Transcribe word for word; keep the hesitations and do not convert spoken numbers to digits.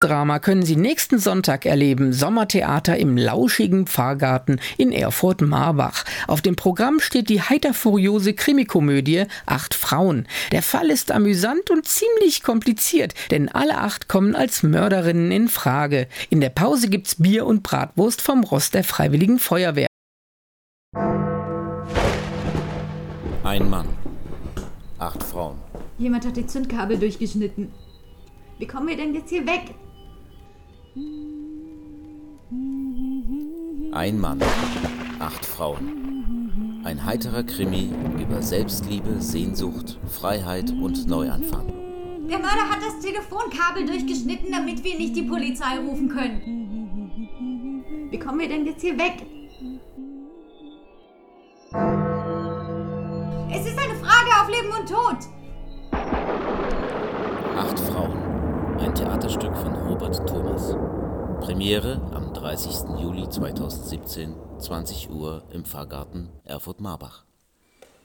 Drama können Sie nächsten Sonntag erleben. Sommertheater im lauschigen Pfarrgarten in Erfurt-Marbach. Auf dem Programm steht die heiter-furiose Krimikomödie Acht Frauen. Der Fall ist amüsant und ziemlich kompliziert, denn alle acht kommen als Mörderinnen in Frage. In der Pause gibt's Bier und Bratwurst vom Ross der Freiwilligen Feuerwehr. Ein Mann. Acht Frauen. Jemand hat die Zündkabel durchgeschnitten. Wie kommen wir denn jetzt hier weg? Ein Mann. Acht Frauen. Ein heiterer Krimi über Selbstliebe, Sehnsucht, Freiheit und Neuanfang. Der Mörder hat das Telefonkabel durchgeschnitten, damit wir nicht die Polizei rufen können. Wie kommen wir denn jetzt hier weg? Es ist eine Frage auf Leben und Tod. Acht Frauen. Ein Theaterstück von Robert Thomas. Premiere am dreißigsten Juli zweitausendsiebzehn, zwanzig Uhr im Pfarrgarten Erfurt-Marbach.